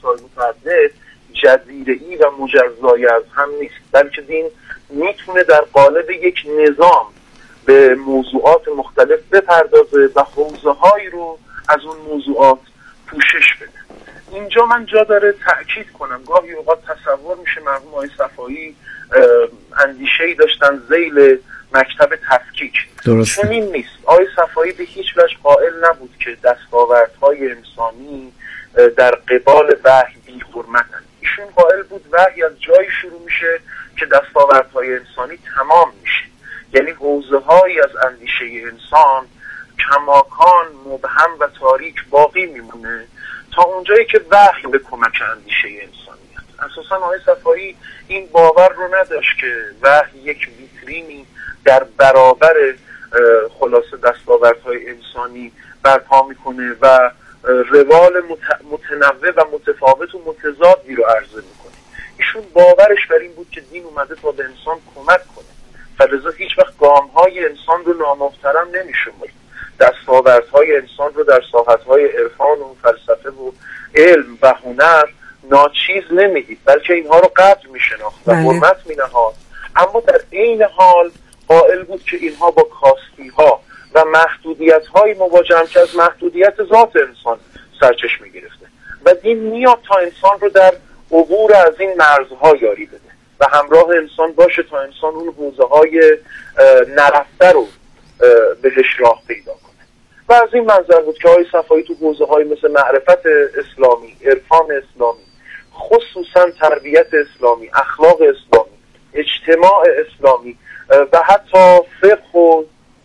مسائل متعدد جزیره‌ای و مجزایی از هم نیست، بلکه دین میتونه در قالب یک نظام به موضوعات مختلف بپردازه و حوزه‌هایی رو از اون موضوعات پوشش بده. اینجا من جا داره تأکید کنم گاهی اوقات تصور میشه مرحوم آقای صفایی اندیشه‌ای داشتن ذیل مکتب تفکیک. چنین نیست. آقای صفایی به هیچ وجه قائل نبود که دستاوردهای انسانی در قبال وحی بی حرمتن. ایشون قائل بود وحی از جایی شروع میشه که دستاوردهای انسانی تمام میشه، یعنی حوزه‌هایی از اندیشه انسان کماکان مبهم و تاریک باقی میمونه تا اونجایی که وحی به کمک اندیشه انسان میاد. اساساً آقای صفایی این باور رو نداشت که وحی یک ویترینی در برابر خلاصه دستاوردهای انسانی برپا میکنه و روال متنوع و متفاوت و متضادی رو عرضه میکنه. ایشون باورش بر این بود که دین اومده تا به انسان کمک کنه، فلذا هیچ وقت گامهای انسان رو نامحترم نمیشمرد، دستاوردهای انسان رو در ساحتهای عرفان و فلسفه و علم و هنر ناچیز نمیدید، بلکه اینها رو قدر میشناخت و حرمت مینهاد، اما در عین حال قائل بود که اینها با کاستی‌ها و محدودیت‌های مواجه‌اند که از محدودیت ذات انسان سرچشمه گرفته و دین میاد تا انسان رو در عبور از این مرزها یاری بده و همراه انسان باشه تا انسان اون حوزه‌های نرفته رو بهش راه پیدا کنه. و از این منظر بود که آقای صفایی تو حوزه‌های مثل معرفت اسلامی، عرفان اسلامی، خصوصا تربیت اسلامی، اخلاق اسلامی، اجتماع اسلامی و حتی فقه و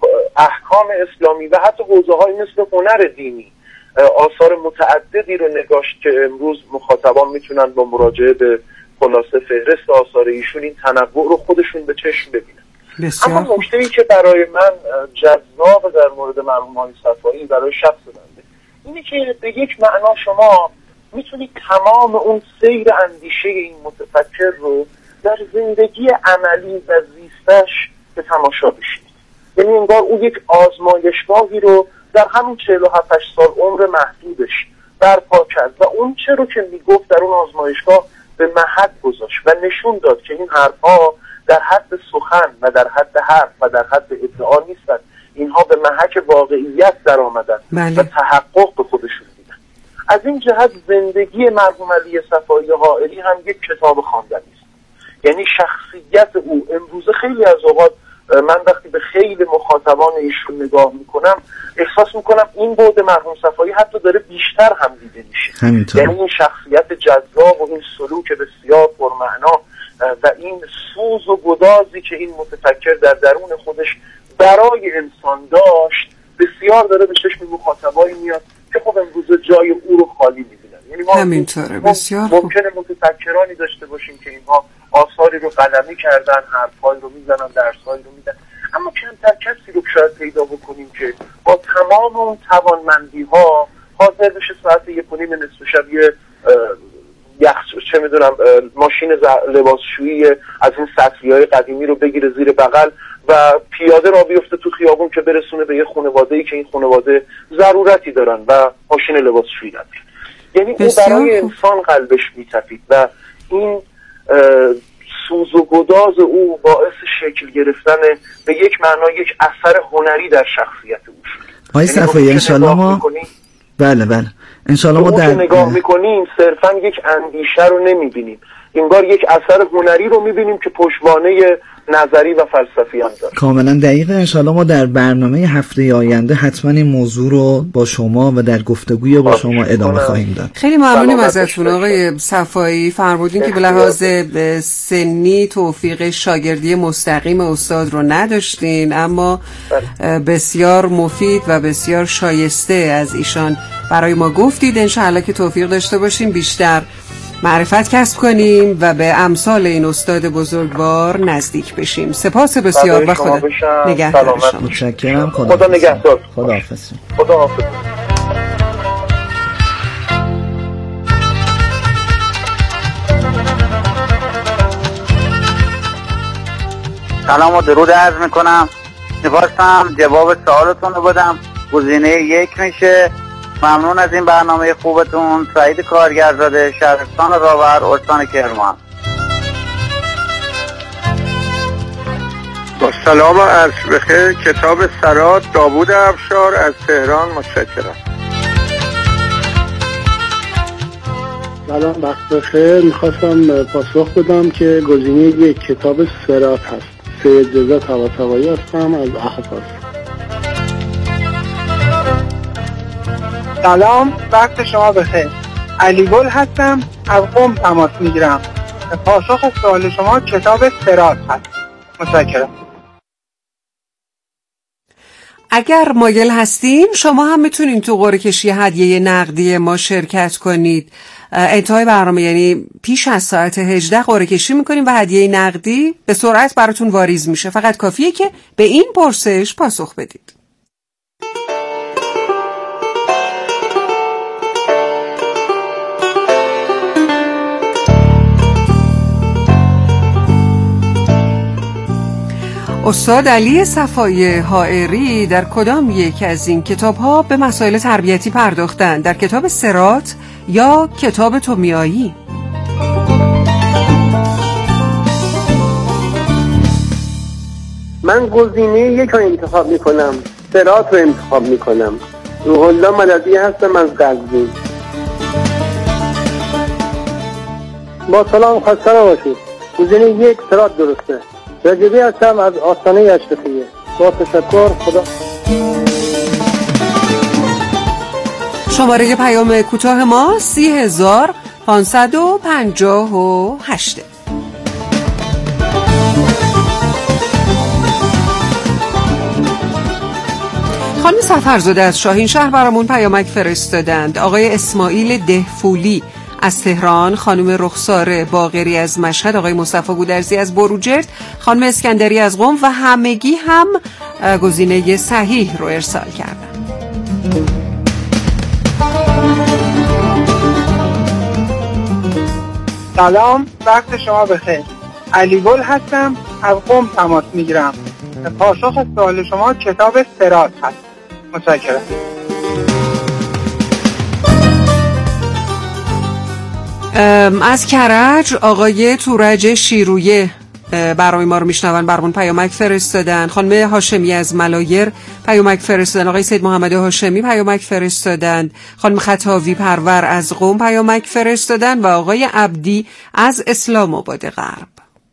احکام اسلامی و حتی حوزه‌های مثل هنر دینی آثار متعددی رو نگاشت که امروز مخاطبان میتونن با مراجعه به خلاصه فهرست آثار ایشون این تنوع رو خودشون به چشم ببینن. اما نکته‌ای که برای من جذاب در مورد مرحوم آقای صفایی برای شخص بنده اینه که به یک معنا شما میتونید تمام اون سیر اندیشه این متفکر رو در زندگی عملی و زیستش به تماشا بشید. یعنی انگار او یک آزمایشگاهی رو در همین 47 سال عمر محدودش برپا کرد و اون چه رو که میگفت در اون آزمایشگاه به محک گذاشت و نشون داد که این حرفها در حد سخن و در حد حرف و در حد ادعا نیستند، اینها به محک واقعیت در آمدن و تحقق به خودشون دیدن. از این جهت زندگی مرحوم علی صفایی حائری هم یک کتاب خواندنی است. یعنی شخصیت او امروزه خیلی از اوقات من وقتی به خیلی مخاطبان ایشون نگاه میکنم احساس میکنم این بعد مرحوم صفایی حتی داره بیشتر هم دیده میشه. یعنی این شخصیت جذاب و این سلوک بسیار پرمعنا و این سوز و گدازی که این متفکر در درون خودش برای انسان داشت بسیار داره به چشم مخاطبایی میاد که خب امروز جای او رو خالی میبینن. یعنی ما همینطوره بسیار ممکنه متفکرانی داشته باشیم که اینها آثاری رو قلمی کردن، حرفایی رو میزنن، درسایی رو میدن، اما کمتر کسی رو شاید پیدا بکنیم که با تمام اون توانمندی ها حاضر بشه ساعت 1:30 نصف شب چه میدونم ماشین لباسشویی از این سطلی‌های قدیمی رو بگیره زیر بغل و پیاده را بیفته تو خیابون که برسونه به یه خانواده‌ای که این خانواده ضرورتی دارن و ماشین لباسشویی نداره. یعنی او برای انسان قلبش میتپید و این سوز و گداز او باعث شکل گرفتن به یک معنا یک اثر هنری در شخصیت او شد. آقای صفایی انشالله ما بله انشالله ما در نگاه میکنیم صرفا یک اندیشه رو نمیبینیم، انگار یک اثر هنری رو میبینیم که پشتوانه نظری و فلسفی هم داره. کاملا دقیقه. انشالله ما در برنامه هفته آینده حتما این موضوع رو با شما و در گفتگوی با شما ادامه خواهیم داد. خیلی ممنونیم ازتون آقای صفایی. فرمودین که به لحاظ سنی توفیق شاگردی مستقیم استاد رو نداشتین، اما بسیار مفید و بسیار شایسته از ایشان برای ما گفتید. انشالله که توفیق داشته باشیم بیشتر معرفت کسب کنیم و به امثال این استاد بزرگوار نزدیک بشیم. سپاس بسیار و خدا نگهدار شما. متشکرم. خدا نگهدار. خداحافظ. خداحافظ. سلام و درود عرض میکنم. می‌خواستم جواب سوالتون رو بدم. گزینه 1 میشه ممنون از این برنامه خوبتون. سعید کارگرزاده، شهرستان راور، استان کرمان. با سلام و عرض بخیر. کتاب سرات، داوود افشار از تهران. متشکرم. سلام، وقت بخیر. میخواستم پاسخ بدم که گزینه یک کتاب سرات هست. سید رضا طباطبایی هستم از اهواز. سلام، وقت شما بخیر. علی گل هستم، از قم تماس میگیرم. پاسخ سوال شما کتاب سرات هست. متشکرم. اگر مایل هستین شما هم میتونین تو قرعه کشی هدیه نقدی ما شرکت کنید. انتهای برنامه یعنی پیش از ساعت 18 قرعه کشی میکنیم و هدیه نقدی به سرعت براتون واریز میشه. فقط کافیه که به این پرسش پاسخ بدید. استاد علی صفایی حائری در کدام یک از این کتاب‌ها به مسائل تربیتی پرداختند؟ در کتاب سرات یا کتاب تومیایی؟ من گزینه یک رو انتخاب میکنم، سرات رو انتخاب میکنم. روح الله مددی هستم از قزوین. با سلام، خسته نباشید. گزینه یک سرات درسته. رجبی هستم از آستانه اشرفیه. با تشکر. خدا. شماره پیام کوتاه ما 30558. خانم سفرزاده از شاهین شهر برامون پیامک فرستادند. آقای اسماعیل دهفولی از تهران، خانم رخسار باقری از مشهد، آقای مصطفی گودرزی از بروجرد، خانم اسکندری از قم و همگی هم گزینه صحیح رو ارسال کردن. سلام، وقت شما بخیر. علی گل هستم، از قم تماس میگیرم. پاسخ سوال شما کتاب سرات هست. متشکرم. از کرج آقای تورج شیرویه برای ما رو میشنون، برامون پیامک فرستادن. خانم هاشمی از ملایر پیامک فرستادن. آقای سید محمد هاشمی پیامک فرستادن. خانم خطاوی پرور از قم پیامک فرستادن و آقای عبدی از اسلام آباد غرب.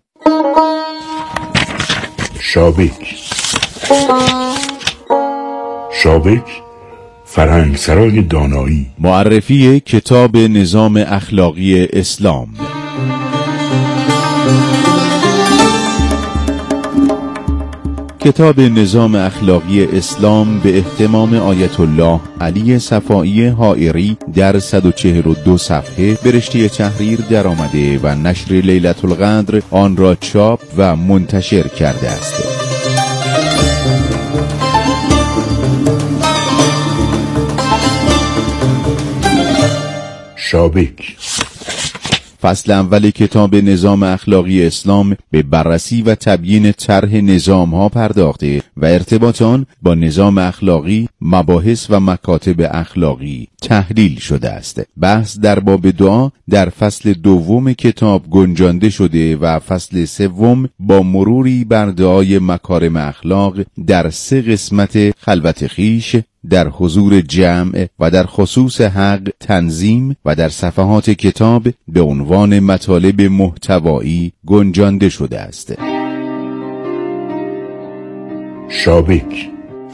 شابک فرهنگسرای دانایی. معرفی کتاب نظام اخلاقی اسلام. کتاب نظام اخلاقی اسلام به اهتمام آیت الله علی صفایی حائری در 142 صفحه به رشته تحریر در آمده و نشر لیلة القدر آن را چاپ و منتشر کرده است. شابک. فصل اول کتاب نظام اخلاقی اسلام به بررسی و تبیین طرح نظام‌ها پرداخته و ارتباط آن با نظام اخلاقی، مباحث و مکاتب اخلاقی تحلیل شده است. بحث در باب دعا در فصل دوم کتاب گنجانده شده و فصل سوم با مروری بر دعای مکارم اخلاق در 3 قسمت خلوت خویش، در حضور جمع و در خصوص حق تنظیم و در صفحات کتاب به عنوان مطالب محتوایی گنجانده شده است. شابک.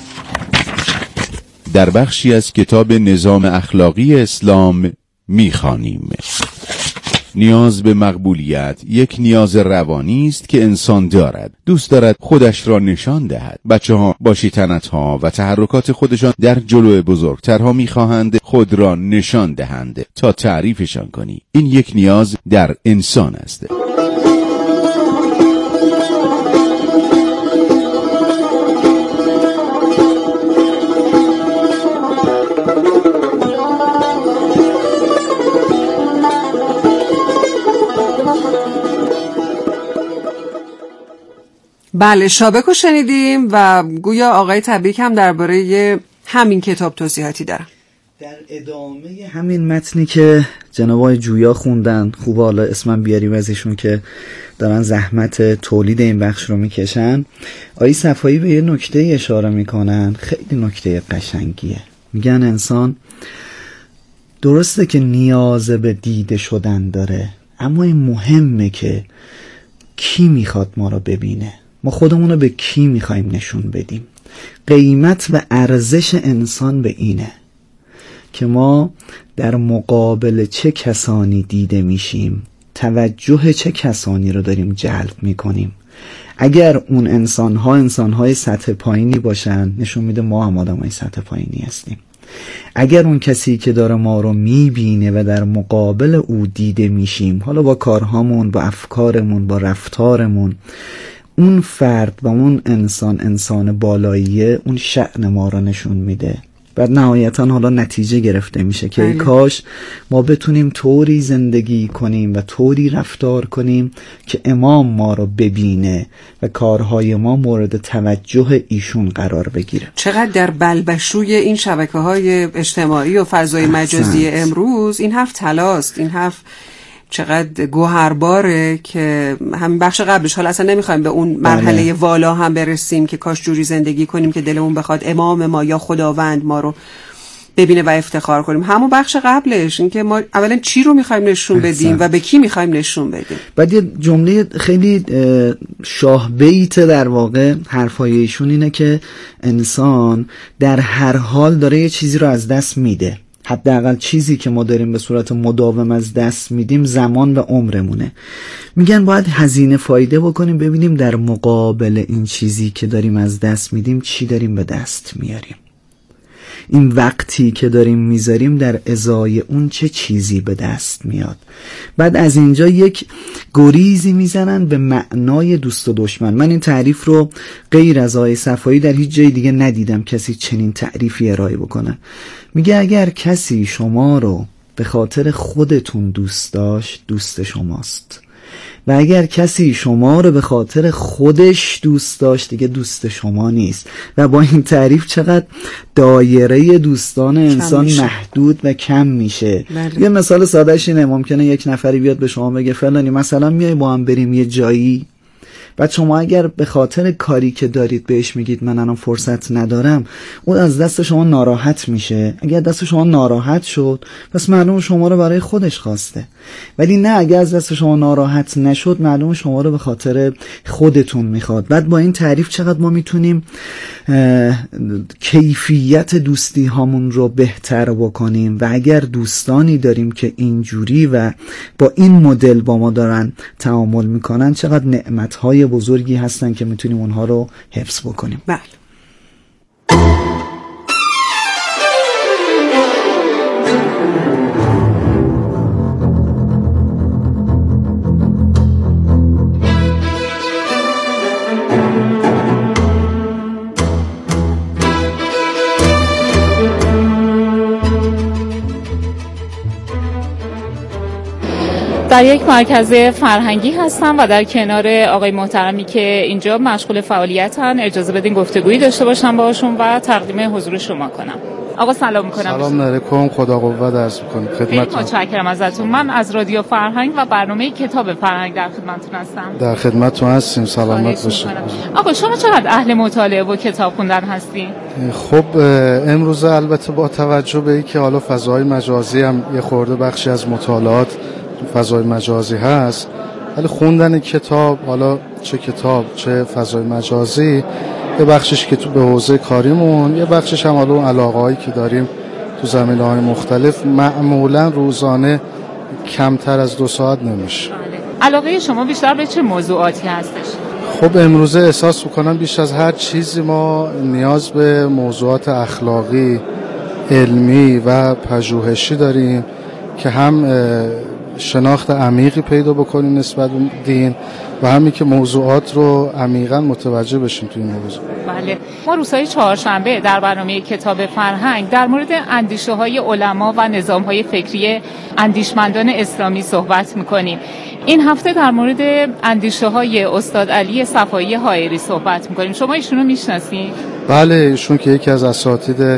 در بخشی از کتاب نظام اخلاقی اسلام می‌خوانیم: نیاز به مقبولیت یک نیاز روانی است که انسان دارد. دوست دارد خودش را نشان دهد. بچه‌ها با شیطنت‌ها و تحرکات خودشان در جلوی بزرگترها می‌خواهند خود را نشان دهند تا تعریفشان کنی. این یک نیاز در انسان است. بله، شابک رو شنیدیم و گویا آقای تبریک هم درباره همین کتاب توضیحاتی دارن. در ادامه همین متنی که جناب آقای جویا خوندن، خوب حالا اسمم بیاریم ازشون که دارن زحمت تولید این بخش رو میکشن، آقای صفایی به یه نکته اشاره میکنن، خیلی نکته قشنگیه. میگن انسان درسته که نیاز به دیده شدن داره، اما این مهمه که کی میخواد ما رو ببینه، ما خودمون رو به کی میخوایم نشون بدیم. قیمت و ارزش انسان به اینه که ما در مقابل چه کسانی دیده میشیم، توجه چه کسانی رو داریم جلب میکنیم. اگر اون انسانهای سطح پایینی باشن، نشون میده ما هم آدمای سطح پایینی هستیم. اگر اون کسی که داره ما رو میبینه و در مقابل او دیده میشیم، حالا با کارهامون، با افکارمون، با رفتارمون، اون فرد و اون انسان بالاییه، اون شأن ما رو نشون میده. بعد نهایتا حالا نتیجه گرفته میشه که ای کاش ما بتونیم طوری زندگی کنیم و طوری رفتار کنیم که امام ما رو ببینه و کارهای ما مورد توجه ایشون قرار بگیره. چقدر در بلبشوی این شبکه‌های اجتماعی و فضای مجازی امروز این حرف طلاست، این حرف چقدر گوهرباره که همین بخش قبلش، حالا اصلا نمیخوایم به اون مرحله والا هم برسیم که کاش جوری زندگی کنیم که دلمون بخواد امام ما یا خداوند ما رو ببینه و افتخار کنیم. همون بخش قبلش، این که ما اولا چی رو میخوایم نشون بدیم و به کی میخوایم نشون بدیم. بعد یه جمله خیلی شاه بیت در واقع حرفای ایشون اینه که انسان در هر حال داره یه چیزی رو از دست میده. حداقل چیزی که ما داریم به صورت مداوم از دست میدیم زمان و عمرمونه. میگن باید هزینه فایده بکنیم، ببینیم در مقابل این چیزی که داریم از دست میدیم چی داریم به دست میاریم. این وقتی که داریم میذاریم در ازای اون چه چیزی به دست میاد. بعد از اینجا یک گریزی میزنن به معنای دوست و دشمن. من این تعریف رو غیر از آقای صفایی در هیچ جای دیگه ندیدم کسی چنین تعریفی ارائه بکنه. میگه اگر کسی شما رو به خاطر خودتون دوست داشت، دوست شماست، و اگر کسی شما رو به خاطر خودش دوست داشت، دیگه دوست شما نیست. و با این تعریف چقدر دایره دوستان انسان محدود و کم میشه. یه مثال سادهش اینه، ممکنه یک نفری بیاد به شما بگه فلانی مثلا میای با هم بریم یه جایی، بعد شما اگر به خاطر کاری که دارید بهش میگید من الان فرصت ندارم، اون از دست شما ناراحت میشه. اگر دست شما ناراحت شد، پس معلوم شما رو برای خودش خواسته. ولی نه، اگر از دست شما ناراحت نشد، معلوم شما رو به خاطر خودتون میخواد. بعد با این تعریف چقدر ما میتونیم کیفیت دوستی هامون رو بهتر بکنیم. و اگر دوستانی داریم که اینجوری و با این مدل با ما دارن تعامل میکنن، چقدر نعمتهای بزرگی هستن که میتونیم اونها رو حفظ بکنیم. بله. در یک مرکز فرهنگی هستم و در کنار آقای محترمی که اینجا مشغول فعالیتن. اجازه بدین گفتگویی داشته باشم باهاشون و تقدیم حضور شما کنم. آقا سلام میکنم. سلام علیکم، خدا قوت عرض میکنم خدمتتون. متشکرم ازتون. من از رادیو فرهنگ و برنامه کتاب فرهنگ در خدمتتون هستم. در خدمتتون هستیم، سلامت باشید. آقا شما چقدر اهل مطالعه و کتاب خوندن هستی؟ خب امروز البته با توجه به اینکه حالا فضای مجازی هم یه خورده بخشی از مطالعات فضای مجازی هست، ولی خوندن کتاب، حالا چه کتاب چه فضای مجازی، یه بخشش که تو به حوزه کاریمون، یه بخشش هم حالا علاقه‌هایی که داریم تو زمینه‌های مختلف، معمولا روزانه کمتر از 2 ساعت نمیشه. علاقه شما بیشتر به چه موضوعاتی هستش؟ خب امروزه احساس میکنم بیش از هر چیزی ما نیاز به موضوعات اخلاقی، علمی و پژوهشی داریم که هم شناخت عمیقی پیدا بکنیم نسبت به دین و همین که موضوعات رو عمیقاً متوجه بشیم توی این موضوع. بله، ما روزهای چهارشنبه در برنامه کتاب فرهنگ در مورد اندیشه‌های علما و نظام‌های فکری اندیشمندان اسلامی صحبت می‌کنیم. این هفته در مورد اندیشه‌های استاد علی صفایی حائری صحبت می‌کنیم. شما ایشونو می‌شناسید؟ بله، ایشون که یکی از اساتید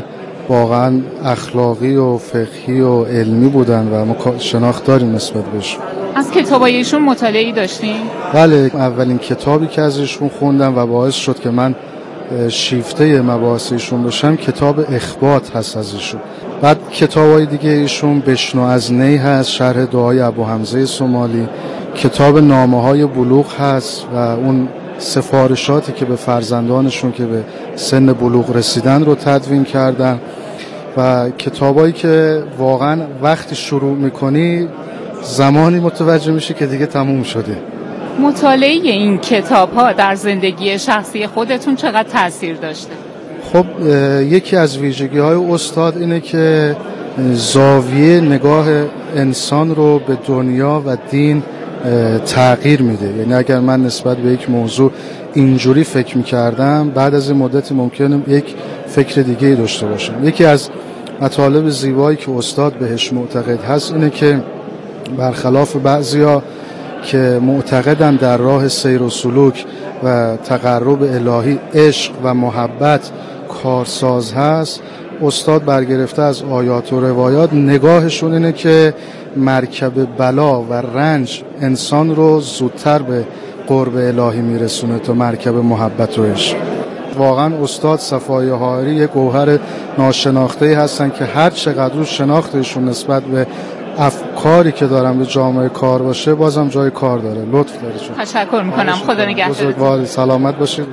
واقعا اخلاقی و فقهی و علمی بودن و ما شناخت داریم نسبت بهشون. از کتابای ایشون مطالعه‌ای داشتین؟ بله، اولین کتابی که از ایشون خوندم و باعث شد که من شیفته مباحث ایشون بشم کتاب اخبات هست از ایشون. بعد کتابای دیگه ایشون بشنو از نی هست، شرح دعای ابو حمزه سومالی، کتاب نامه‌های بلوغ هست و اون سفارشاتی که به فرزندانشون که به سن بلوغ رسیدن رو تدوین کردن و کتابایی که واقعا وقتی شروع میکنی زمانی متوجه میشی که دیگه تموم شده. مطالعه این کتاب‌ها در زندگی شخصی خودتون چقدر تأثیر داشته؟ خب یکی از ویژگی‌های استاد اینه که زاویه نگاه انسان رو به دنیا و دین تغییر میده. یعنی اگر من نسبت به یک موضوع اینجوری فکر میکردم، بعد از این مدتی ممکنه یک فکر دیگه داشته باشم. یکی از مطالب زیبایی که استاد بهش معتقد هست اینه که برخلاف بعضیا که معتقدن در راه سیر و سلوک و تقرب الهی عشق و محبت کارساز هست، استاد برگرفته از آیات و روایات نگاهشون اینه که مرکب بلا و رنج انسان رو زودتر به قرب الهی میرسونه تا مرکب محبت و عشق. واقعا استاد صفای حائری یک گوهر ناشناخته‌ای هستن که هر چقدر شناختشون نسبت به افکاری که دارن به جامعه کار باشه بازم جای کار داره. لطف داره. تشکر میکنم. خدا نگهدارتون. سلامت باشید.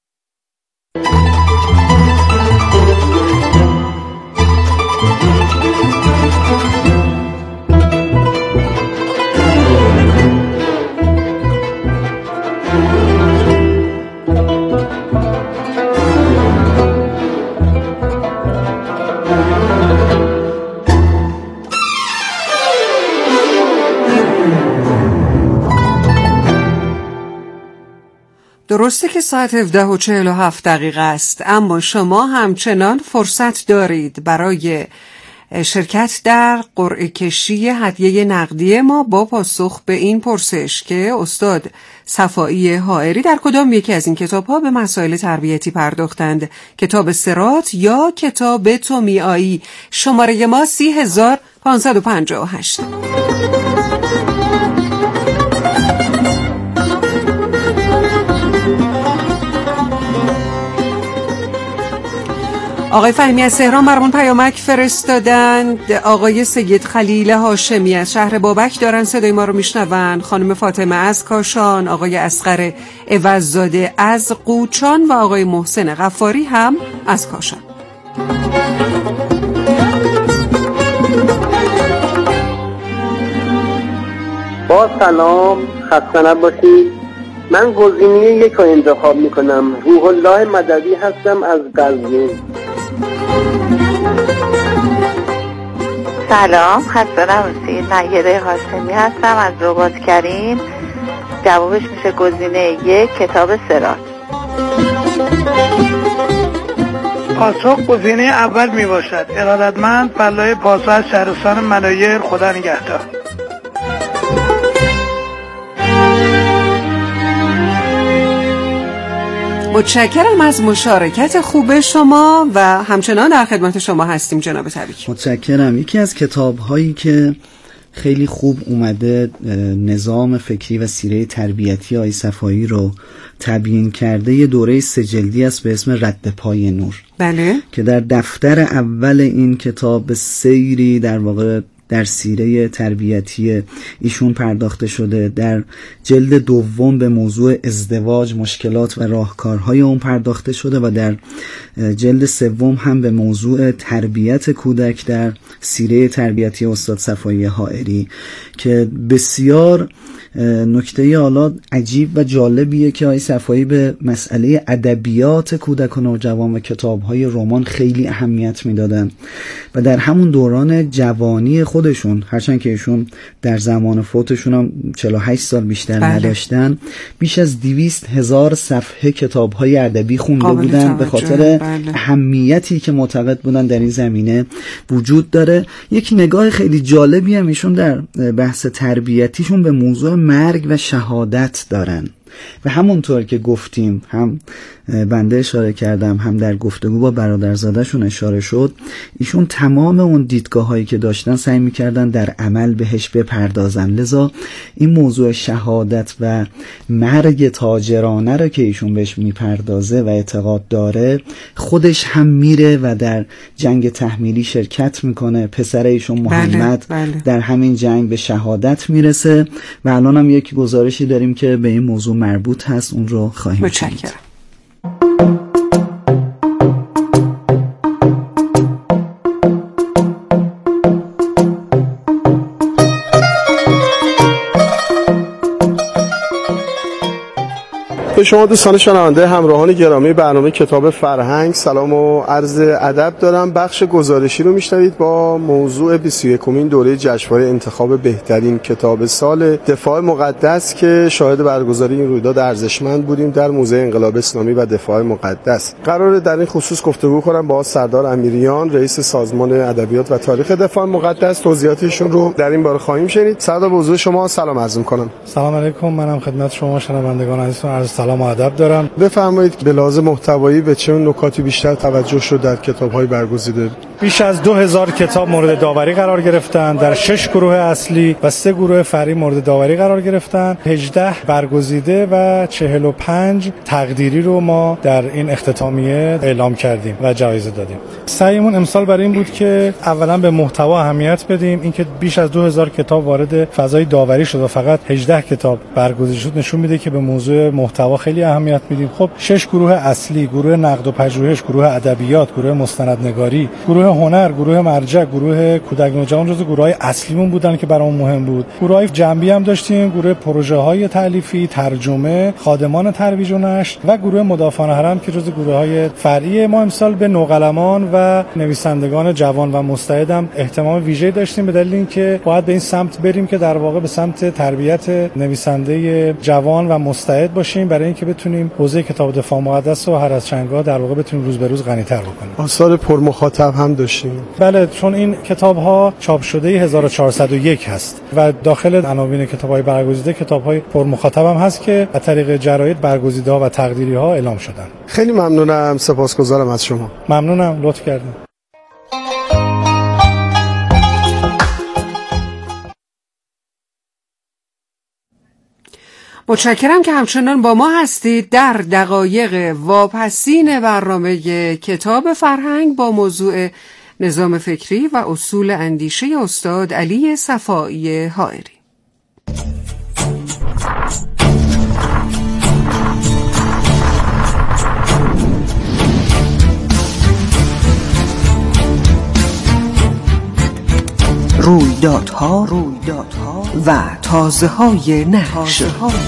درسته که ساعت 17:47 است، اما شما همچنان فرصت دارید برای شرکت در قرعه کشی هدیه نقدی ما با پاسخ به این پرسش که استاد صفایی حائری در کدام یکی از این کتاب‌ها به مسائل تربیتی پرداختند؟ کتاب صراط یا کتاب تومیایی؟ شماره ما 30558. آقای فهمی از تهران برامون پیامک فرستادند. آقای سید خلیل هاشمی از شهر بابک دارن صدای ما رو میشنون. خانم فاطمه از کاشان، آقای اصغر عوضزاده از قوچان و آقای محسن غفاری هم از کاشان. با سلام، خسته نباشید. من گزینه یک رو انتخاب میکنم. روح الله مددی هستم از قزوین. سلام، خسته نباشید. نیره هاشمی هستم از رباط کریم. جوابش میشه گزینه یک، کتاب صراط. پاسخ گزینه اول میباشد. ارادتمند فلای پاسخ از شهرستان منایر. خدا نگهدار. متشکرم از مشارکت خوب شما و همچنان در خدمت شما هستیم جناب تبریک. متشکرم. یکی از کتاب هایی که خیلی خوب اومده نظام فکری و سیره تربیتی آقای صفایی رو تبیین کرده یه دوره 3 جلدی است به اسم رد پای نور. بله. که در دفتر اول این کتاب به سیری در واقع در سیره تربیتی ایشون پرداخته شده. در جلد دوم به موضوع ازدواج، مشکلات و راهکارهای اون پرداخته شده و در جلد سوم هم به موضوع تربیت کودک در سیره تربیتی استاد صفایی حائری که بسیار نکته حالا عجیب و جالبیه که آقای صفایی به مسئله ادبیات کودک و نوجوان و کتاب‌های رمان خیلی اهمیت میدادن و در همون دوران جوانی خودشون، هرچند که ایشون در زمان فوتشون هم 48 سال بیشتر نداشتن، بیش از 200,000 صفحه کتاب‌های ادبی خونده بودن به خاطر اهمیتی که معتقد بودن در این زمینه وجود داره. یک نگاه خیلی جالبی هم ایشون در بحث تربیتیشون به موضوع مرگ و شهادت دارن و همونطور که گفتیم، هم بنده اشاره کردم، هم در گفتگو با برادرزاده‌شون اشاره شد، ایشون تمام اون دیدگاه هایی که داشتن سعی میکردن در عمل بهش بپردازن. لذا این موضوع شهادت و مرگ تاجرانه رو که ایشون بهش میپردازه و اعتقاد داره، خودش هم میره و در جنگ تحمیلی شرکت میکنه. پسر ایشون محمد در همین جنگ به شهادت میرسه و الان هم یک گزارشی داریم که به این موضوع مربوط هست، اون رو خواهیم شنید. به شما دوستان شنونده همراهان گرامی برنامه کتاب فرهنگ سلام و عرض ادب دارم. بخش گزارشی رو میشنوید با موضوع 21مین دوره جشنواره انتخاب بهترین کتاب سال دفاع مقدس که شاهد برگزاری این رویداد ارزشمند بودیم در موزه انقلاب اسلامی و دفاع مقدس. قراره در این خصوص گفتگو کنم با سردار امیریان، رئیس سازمان ادبیات و تاریخ دفاع مقدس. توضیحاتشون رو در این باره خواهیم شنید. سردار به حضور شما سلام عرض می‌کنم. سلام علیکم، منم خدمت شما شنوندگان عزیزتون عرض سلام و ادب دارم. بفرمایید به لحاظ محتوایی به چه نکاتی بیشتر توجه شد در کتاب‌های برگزیده؟ بیش از 2000 کتاب مورد داوری قرار گرفتن، در 6 گروه اصلی و 3 گروه فرعی مورد داوری قرار گرفتن. 18 برگزیده و 45 تقدیری رو ما در این اختتامیه اعلام کردیم و جایزه دادیم. سعیمون امسال برای این بود که اولا به محتوا اهمیت بدیم. اینکه بیش از 2000 کتاب وارد فضای داوری شد و فقط 18 کتاب برگزیده شد نشون میده که به موضوع محتوا خیلی اهمیت میدیم. خب 6 گروه اصلی، گروه نقد و پژوهش، گروه ادبیات، گروه مستندنگاری، گروه هنر، گروه مرجع، گروه کودک نوجوان جزو گروه‌های اصلیمون بودن که برامون مهم بود. گروه‌های جنبی هم داشتیم، گروه پروژه‌های تألیفی، ترجمه، خادمان ترویج و نشر و گروه مدافعان حرم که جزو گروه‌های فرعی. ما امسال به نوقلمان و نویسندگان جوان و مستعد هم اهتمام ویژه‌ای داشتیم به دلیل اینکه باید به این سمت بریم که در واقع به سمت تربیت نویسنده جوان و مستعد باشیم برای اینکه بتونیم حوزه کتاب دفاع مقدس و هر از چنگ‌ها در واقع بتونیم روز به روز غنی‌تر بکنیم. آثار پرمخاطب هم داشتیم. بله، چون این کتاب‌ها چاپ شده 1401 هست و داخل عناوین کتاب‌های برگزیده کتاب‌های پرمخاطب هم هست که از طریق جراید برگزیده‌ها و تقدیری‌ها اعلام شدن. خیلی ممنونم، سپاسگزارم از شما. ممنونم، لطف کردین. متشکرم که همچنان با ما هستید در دقایق واپسین برنامه کتاب فرهنگ با موضوع نظام فکری و اصول اندیشه استاد علی صفایی حائری. رویدادها و تازه‌های نشر.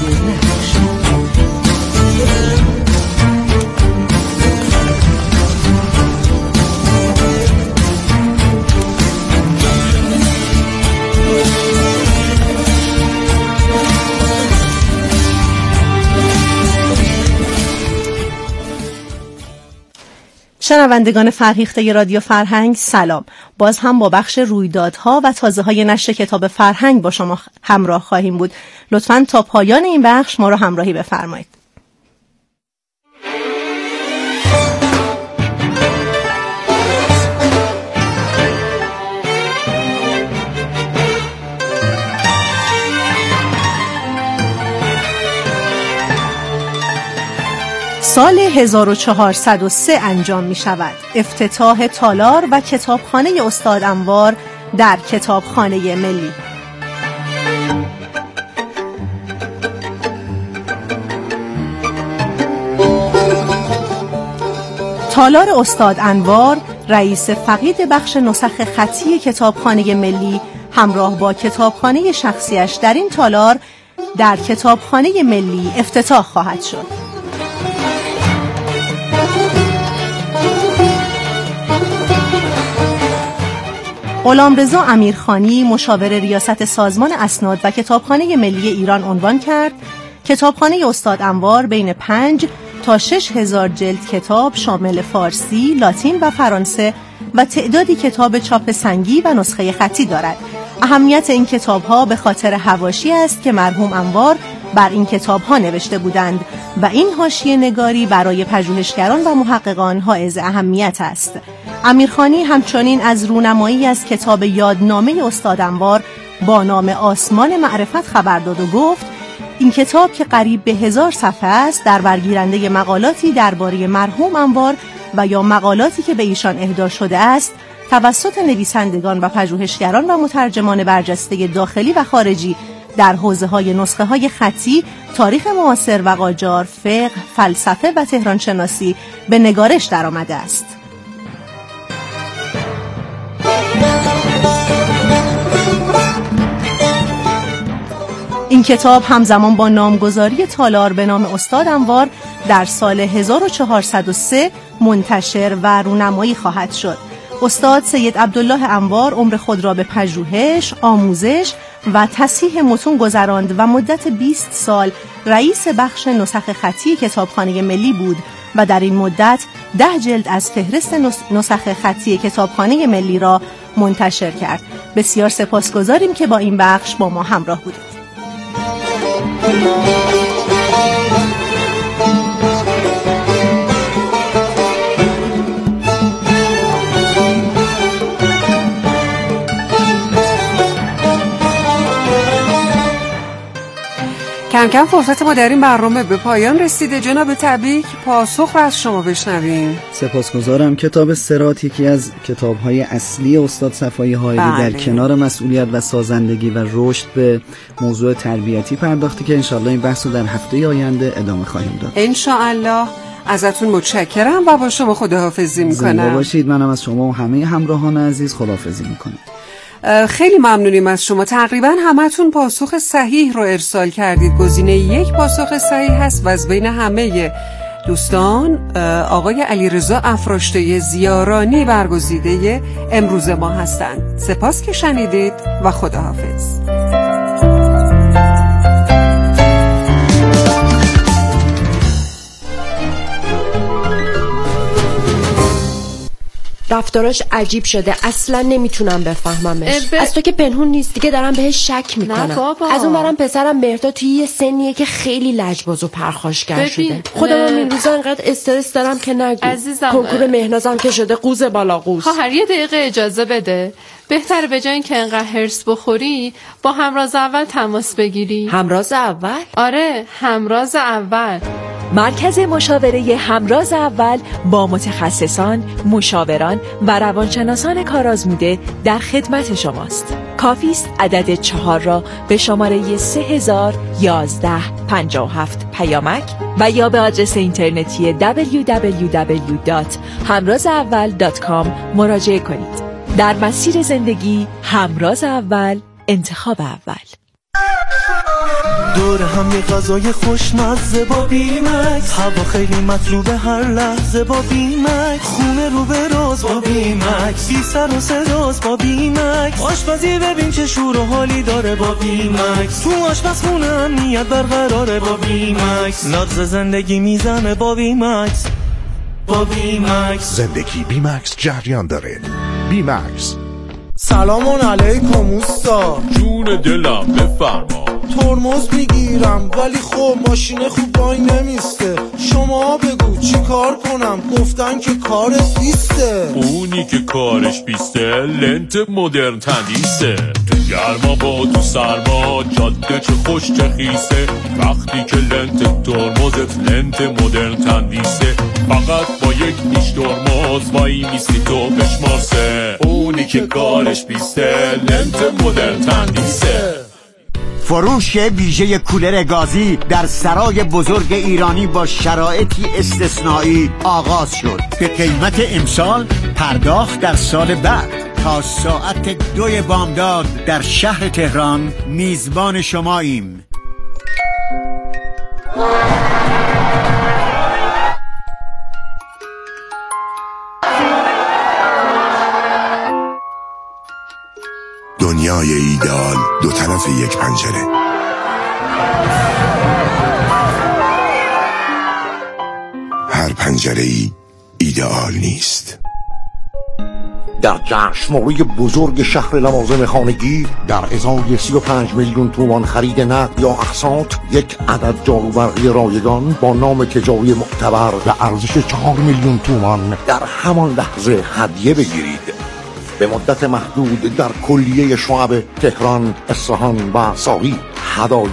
شنوندگان فرهیخته رادیو فرهنگ سلام. باز هم با بخش رویدادها و تازه‌های نشر کتاب فرهنگ با شما همراه خواهیم بود. لطفاً تا پایان این بخش ما رو همراهی بفرمایید. سال 1403 انجام می شود افتتاح تالار و کتابخانه استاد انوار در کتابخانه ملی. تالار استاد انوار رئیس فقید بخش نسخ خطی کتابخانه ملی همراه با کتابخانه شخصیش در این تالار در کتابخانه ملی افتتاح خواهد شد. غلامرضا امیرخانی مشاور ریاست سازمان اسناد و کتابخانه ملی ایران عنوان کرد کتابخانه استاد انوار بین 5 تا 6,000 جلد کتاب شامل فارسی، لاتین و فرانسه و تعدادی کتاب چاپ سنگی و نسخه خطی دارد. اهمیت این کتاب‌ها به خاطر حواشی است که مرحوم انوار بر این کتاب‌ها نوشته بودند و این حاشیه نگاری برای پژوهشگران و محققان حائز اهمیت است. امیرخانی همچنین از رونمایی از کتاب یادنامه استاد انوار با نام آسمان معرفت خبر داد و گفت این کتاب که قریب به 1000 صفحه است در برگیرنده مقالاتی درباره مرحوم انوار و یا مقالاتی که به ایشان اهدا شده است توسط نویسندگان و پژوهشگران و مترجمان برجسته داخلی و خارجی در حوزه‌های نسخه‌های خطی، تاریخ معاصر و قاجار، فقه، فلسفه و تهران شناسی به نگارش درآمده است. این کتاب همزمان با نامگذاری تالار به نام استاد انوار در سال 1403 منتشر و رونمایی خواهد شد. استاد سید عبدالله انوار عمر خود را به پژوهش، آموزش و تصحیح متون گذراند و مدت 20 سال رئیس بخش نسخ خطی کتابخانه ملی بود و در این مدت 10 جلد از فهرست نسخ خطی کتابخانه ملی را منتشر کرد. بسیار سپاسگزاریم که با این بخش با ما همراه بودید. کم کم فرصت ما در این برنامه به پایان رسیده. جناب تبریک، پاسخ را از شما بشنویم. سپاسگزارم. کتاب صراط یکی از کتاب‌های اصلی استاد صفایی هایلی در کنار مسئولیت و سازندگی و رشد به موضوع تربیتی پرداخته که انشالله این بحث رو در هفته آینده ادامه خواهیم داد. انشالله. ازتون متشکرم و با شما خداحافظی میکنم. زنده باشید. منم از شما و همه همراهان عزیز خداحافظی میکنم. خیلی ممنونیم از شما. تقریبا همتون پاسخ صحیح رو ارسال کردید. گزینه 1 پاسخ صحیح هست و از بین همه دوستان آقای علیرضا افراشته زیارانی برگزیده امروز ما هستند. سپاس که شنیدید و خداحافظ. رفتاراش عجیب شده، اصلا نمیتونم بفهممش. از تو که پنهون نیست دیگه، دارم بهش شک میکنم. از اون برم پسرم مهرداد توی یه سنیه که خیلی لجباز و پرخاشگر شده. خودم این روزا انقدر استرس دارم که نگو. عزیزم کنکور مهنازم که شده قوز بالا قوز. خواهر یه دقیقه اجازه بده. بهتره به جای اینکه انقدر هرس بخوری با همراز اول تماس بگیری. همراز اول؟ آره، همراز اول. مرکز مشاوره همراز اول با متخصصان، مشاوران و روانشناسان کارآزموده در خدمت شماست. کافی است عدد 4 را به شماره 301157 پیامک و یا به آدرس اینترنتی www.hamrazaawal.com مراجعه کنید. در مسیر زندگی همراز اول، انتخاب اول. دور هم یه غذای خوشمزه با بیمکس، هوا خیلی مطلوبه هر لحظه با بیمکس، خونه رو به راز با بیمکس، بی سر و صداست با بیمکس، آشپزی ببین چه شور و حالی داره با بیمکس، تو آشپزخونه امنیت برقراره با بیمکس، نبض زندگی میزنه با بیمکس. با بیمکس زندگی بیمکس جریان داره. بیمکس. سلام علیکم اوستا. جون دلم بفرما. ترمز میگیرم ولی خب ماشین خوب وای نمیسته، شما بگو چی کار کنم؟ گفتن که کارت بیسته. اونی که کارش بیسته لنت مدرن تندیسه، تو گرما با تو سرما جاده چه خوش چه خیسه، وقتی که لنت ترمزت لنت مدرن تندیسه، فقط با یک نیش ترمز وای میستی تو بشماسه، اونی که کارش بیسته لنت مدرن تندیسه. فروش ویژه کولر گازی در سرای بزرگ ایرانی با شرایطی استثنایی آغاز شد. به قیمت امسال، پرداخت در سال بعد. تا ساعت 2 بامداد در شهر تهران میزبان شماییم. دنیای ایدئال دو طرف یک پنجره. هر پنجره‌ای ایدئال نیست. در جشنواره بزرگ شهر لوازم خانگی در ازای 35 میلیون تومان خرید نقد یا اقساط یک عدد جاروبرقی رایگان با نام تجاری معتبر به ارزش 4 میلیون تومان در همان لحظه هدیه بگیرید. به مدت محدود در کلیه شعب تهران، اصفهان و ساقی. هدایای